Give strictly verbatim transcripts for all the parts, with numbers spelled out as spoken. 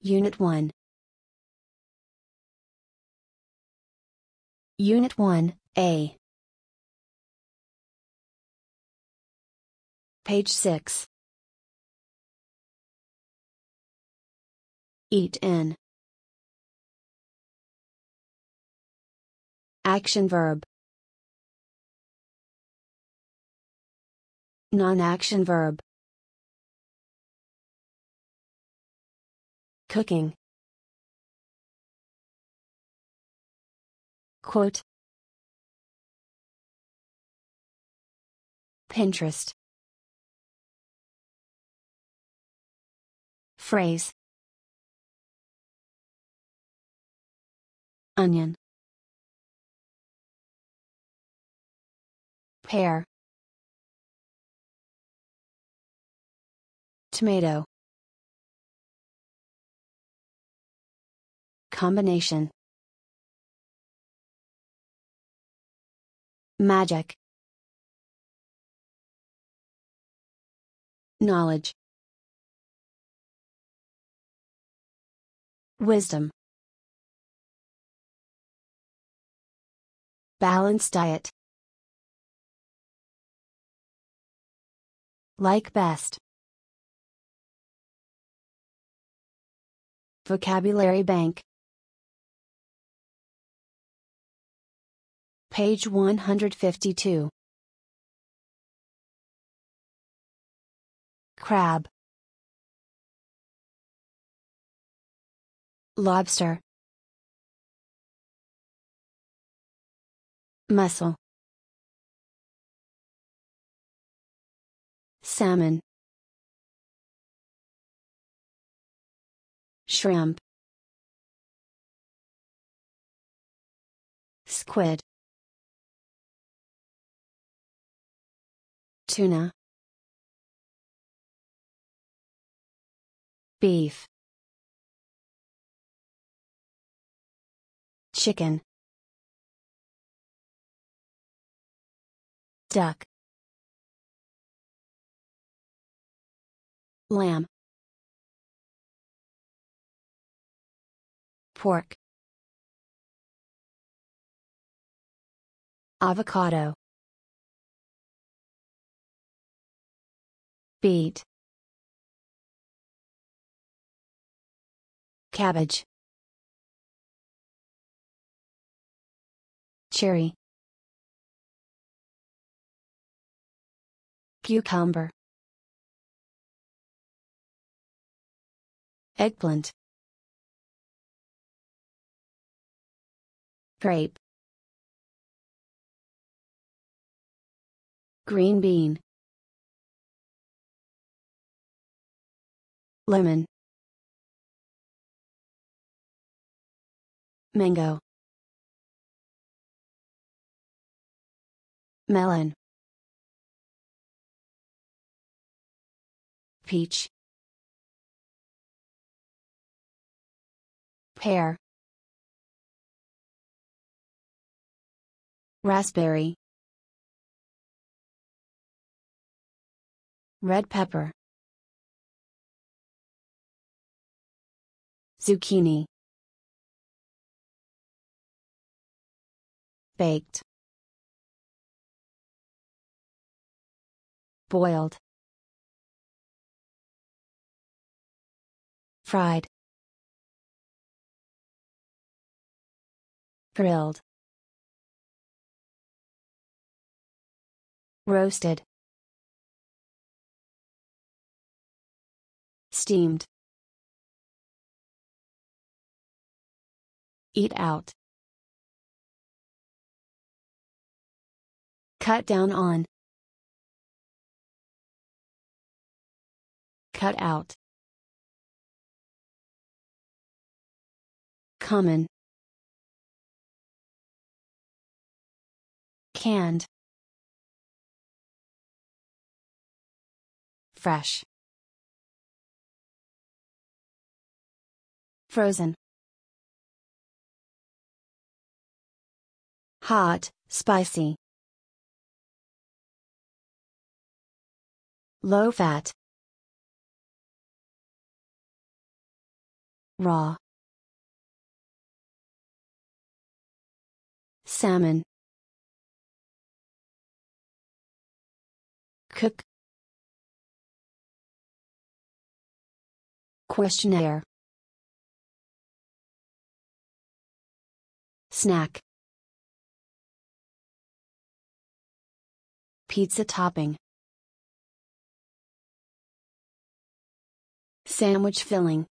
Unit one. Unit one, A. Page six. Eat in. Action verb. Non-action verb. Cooking. Quote. Pinterest. Phrase. Onion. Pear. Tomato. Combination. Magic. Knowledge. Wisdom. Balanced diet. Like best. Vocabulary bank. Page one hundred fifty-two. Crab. Lobster. Mussel. Salmon. Shrimp. Squid. Tuna. Beef. Chicken. Duck. Lamb. Pork. Avocado. Beet. Cabbage. Cherry. Cucumber. Eggplant. Grape. Green bean. Lemon. Mango. Melon. Peach. Pear. Raspberry. Red pepper. Zucchini. Baked. Boiled. Fried. Grilled. Roasted. Steamed. Eat out. Cut down on. Cut out. Common. Canned. Fresh. Frozen. Hot, spicy. Low fat. Raw. Salmon. Cook. Questionnaire. Snack. Pizza topping. Sandwich filling.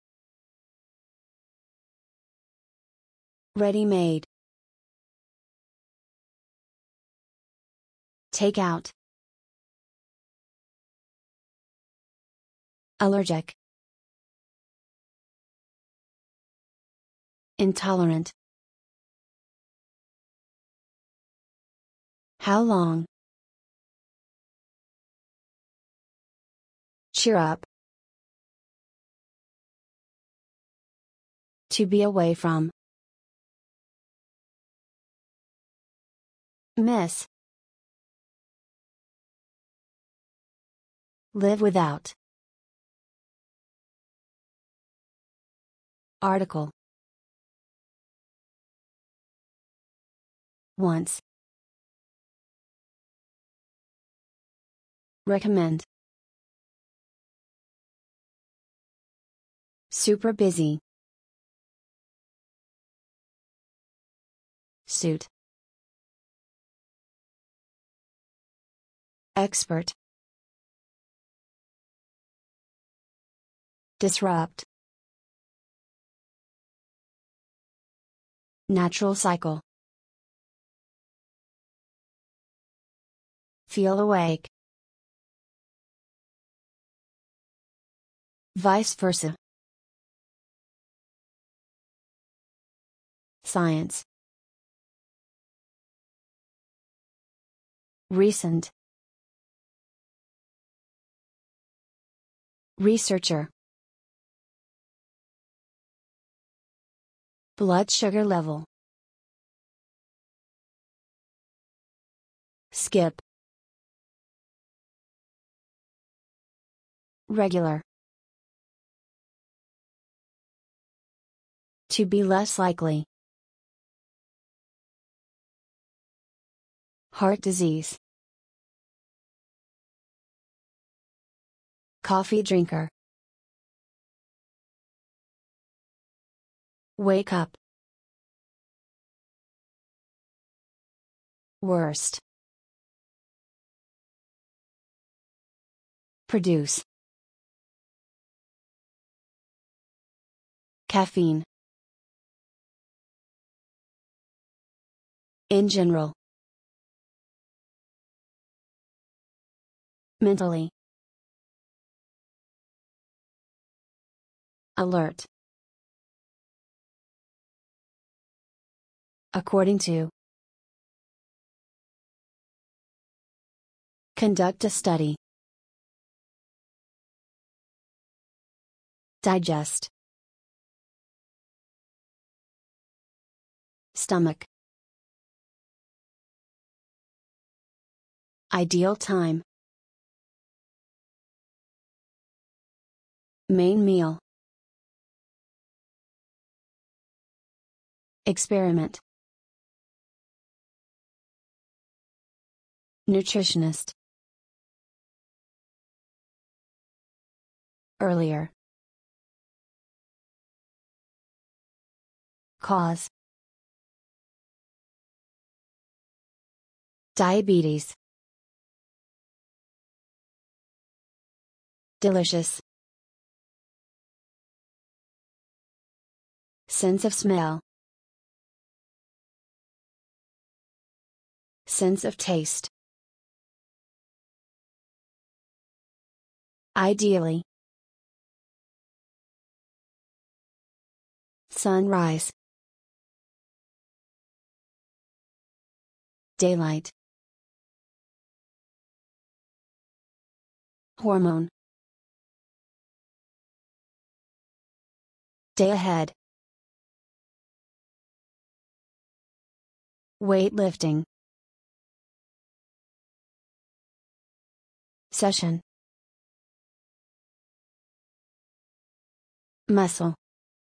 Ready-made. Take out. Allergic. Intolerant. How long? Cheer up. To be away from. Miss. Live without. Article. Once. Recommend. Super busy. Suit. Expert. Disrupt. Natural cycle. Feel awake. Vice versa. Science. Recent. Researcher. Blood sugar level. Skip. Regular. To be less likely. Heart disease. Coffee drinker. Wake up. Worst. Produce. Caffeine. In general. Mentally. Alert. According to. Conduct a study. Digest. Stomach. Ideal time. Main meal. Experiment. Nutritionist. Earlier. Cause. Diabetes. Delicious. Sense of smell. Sense of taste. Ideally. Sunrise. Daylight. Hormone. Day ahead. Weightlifting. Session. Muscle.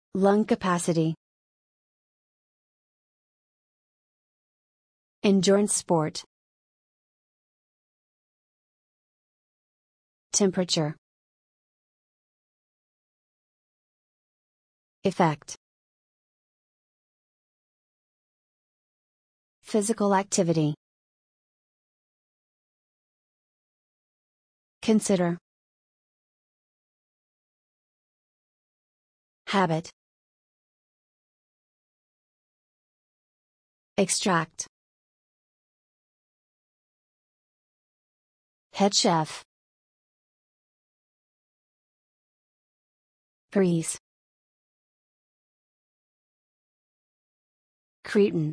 Lung capacity. Endurance sport. Temperature. Effect. Physical activity. Consider. Habit. Extract. Head chef. Freeze. Cretin.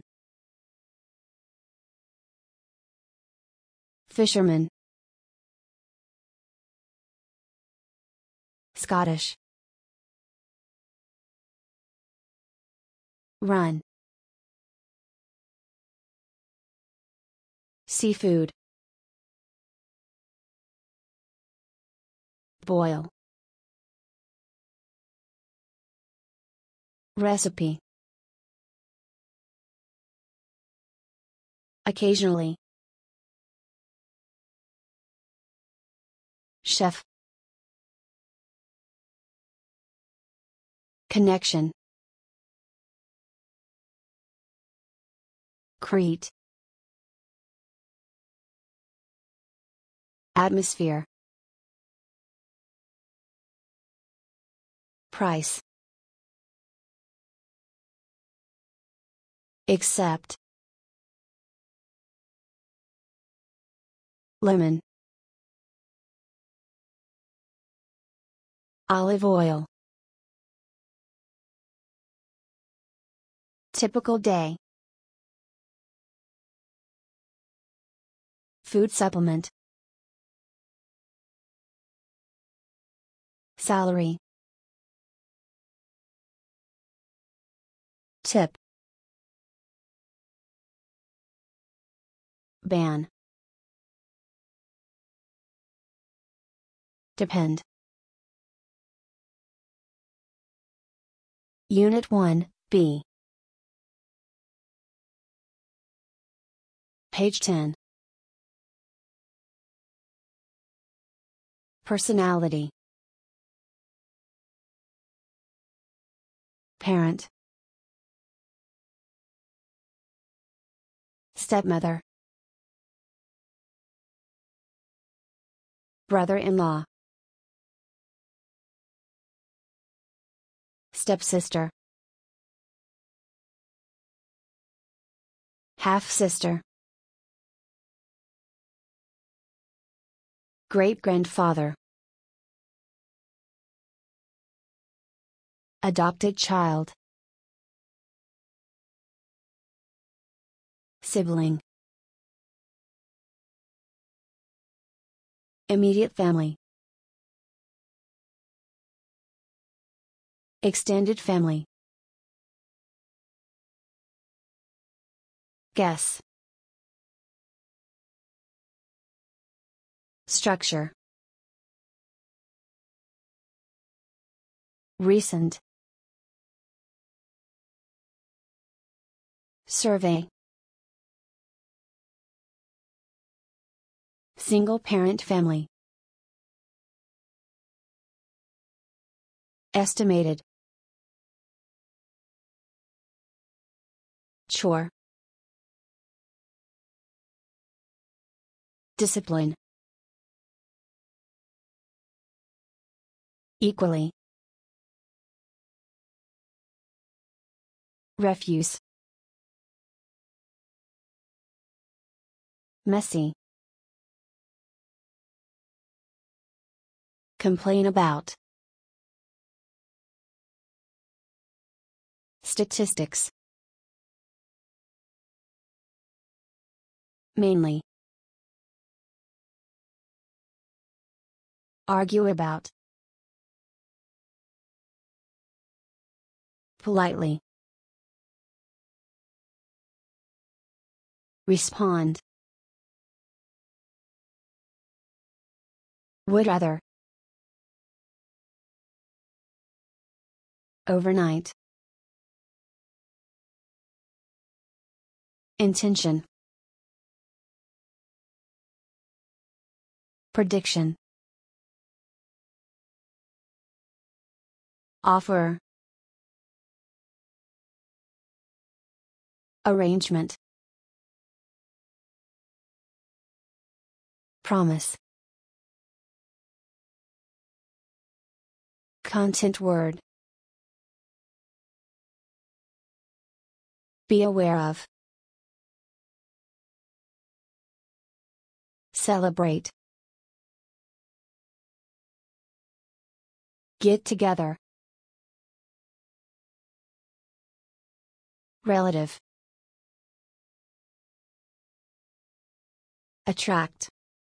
Fisherman. Scottish. Run. Seafood. Boil. Recipe. Occasionally. Chef. Connection. Crete. Atmosphere. Price. Except. Lemon. Olive oil. Typical day. Food supplement. Salary. Tip. Ban. Depend. Unit one, B. Page ten. Personality. Parent. Stepmother. Brother-in-law. Stepsister. Half-sister. Great-grandfather. Adopted child. Sibling. Immediate family. Extended family. Guess. Structure. Recent. Survey. Single-parent family. Estimated. Chore. Discipline. Equally. Refuse. Messy. Complain about. Statistics. Mainly. Argue about. Politely. Respond. Would rather. Overnight. Intention. Prediction. Offer. Arrangement. Promise. Content word. Be aware of. Celebrate. Get together. Relative. Attract.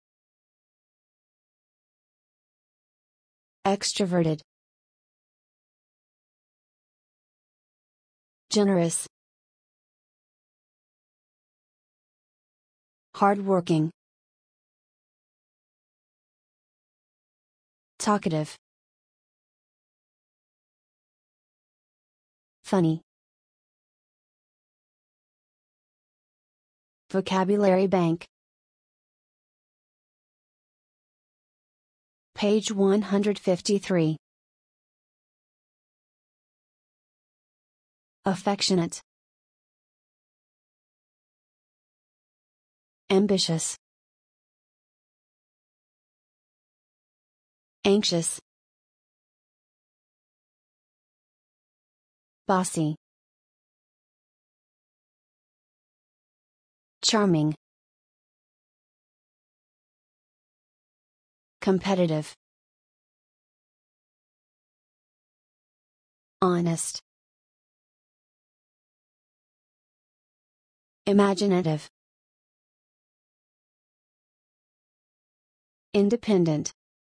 Extroverted. Generous. Hardworking. Talkative. Funny. Vocabulary bank. Page one hundred fifty-three. Affectionate. Ambitious. Anxious. Bossy. Charming. Competitive. Honest. Imaginative. Independent.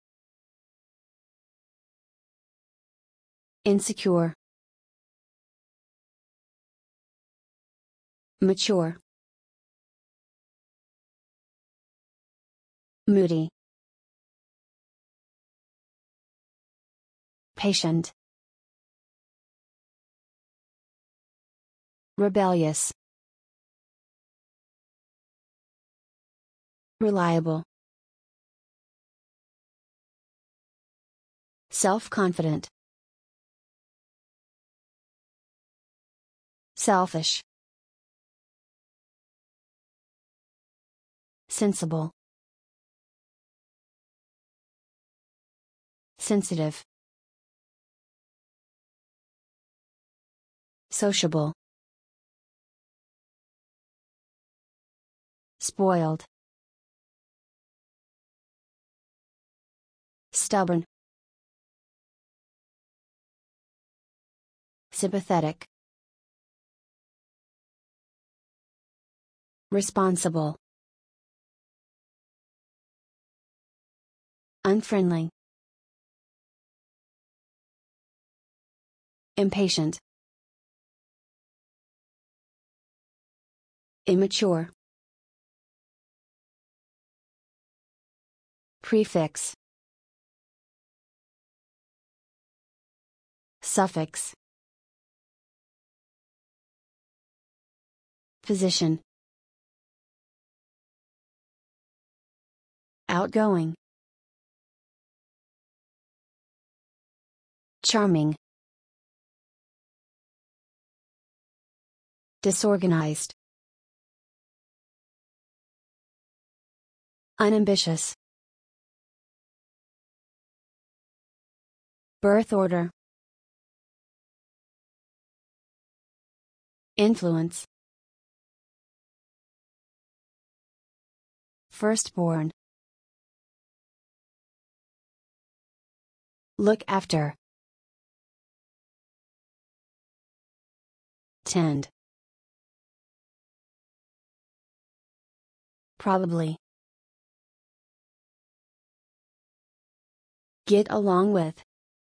Insecure. Mature. Moody. Patient. Rebellious. Reliable. Self-confident. Selfish. Sensible. Sensitive. Sociable. Spoiled. Stubborn. Sympathetic. Responsible. Unfriendly. Impatient. Immature. Prefix. Suffix. Position. Outgoing. Charming. Disorganized. Unambitious. Birth order. Influence. Firstborn. Look after. Tend. Probably. Get along with.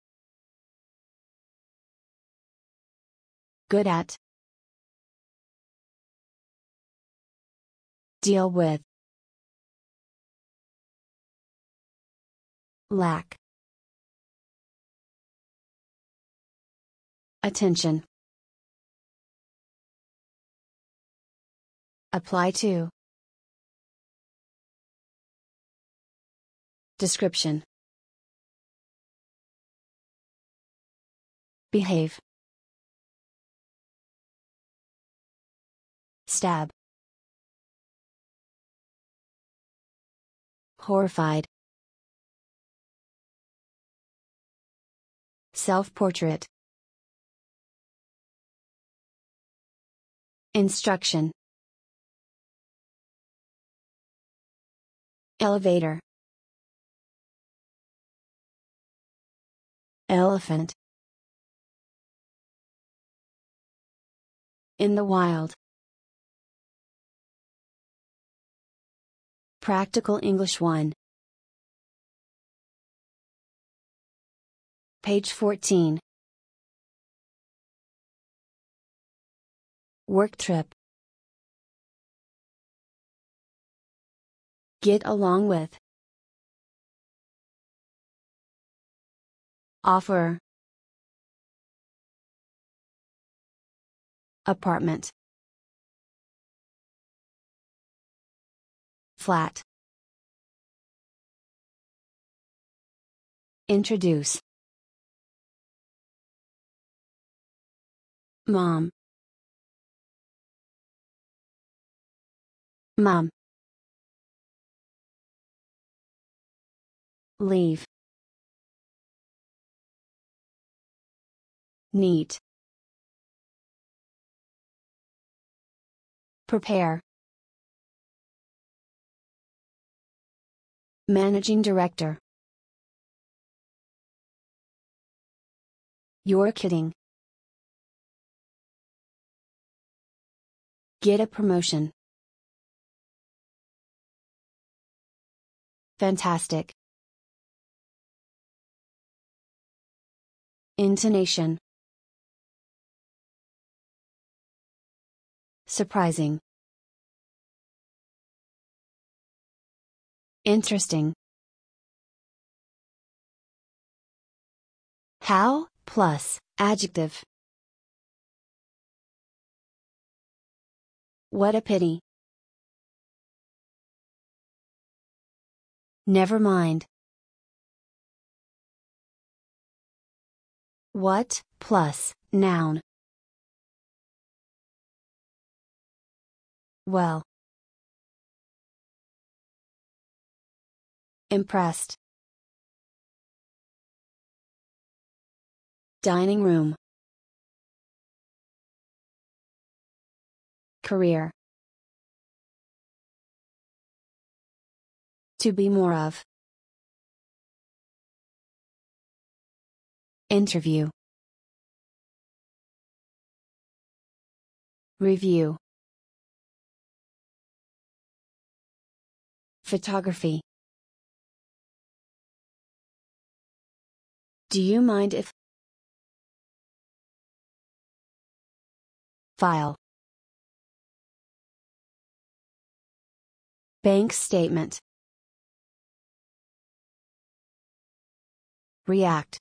Good at. Deal with. Lack. Attention. Apply to. Description. Behave. Stab. Horrified. Self-portrait. Instruction. Elevator. Elephant. In the wild. Practical English one. Page fourteen. Work trip. Get along with. Offer. Apartment. Flat. Introduce. Mom. Mom. Leave. Neat. Prepare. Managing Director. You're kidding. Get a promotion. Fantastic. Intonation. Surprising. Interesting. How, plus, adjective. What a pity. Never mind. What, plus, noun. Well. Impressed. Dining room. Career. To be more of. Interview. Review. Photography. Do you mind if? File. Bank statement. React.